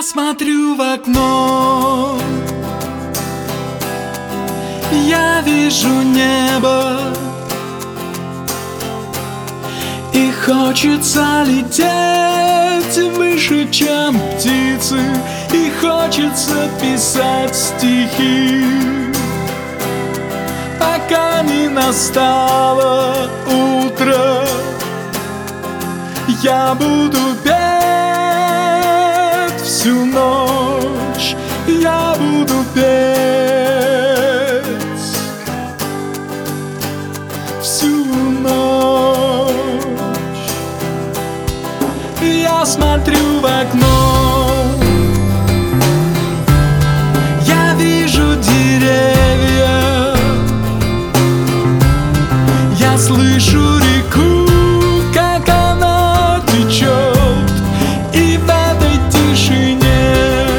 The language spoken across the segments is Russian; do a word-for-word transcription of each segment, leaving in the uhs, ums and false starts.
Я смотрю в окно, я вижу небо, и хочется лететь выше, чем птицы, и хочется писать стихи, пока не настало утро. Я буду петь всю ночь, я буду петь всю ночь. Я смотрю в окно, я вижу деревья, я слышу реку, как она течет, и в этой тишине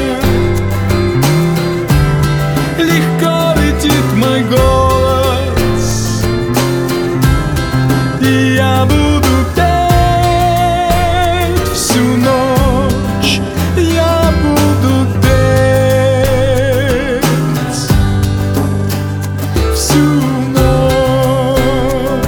легко летит мой голос, и я буду петь всю ночь, я буду петь всю ночь.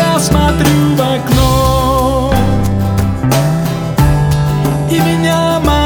Смотрю в окно, и меня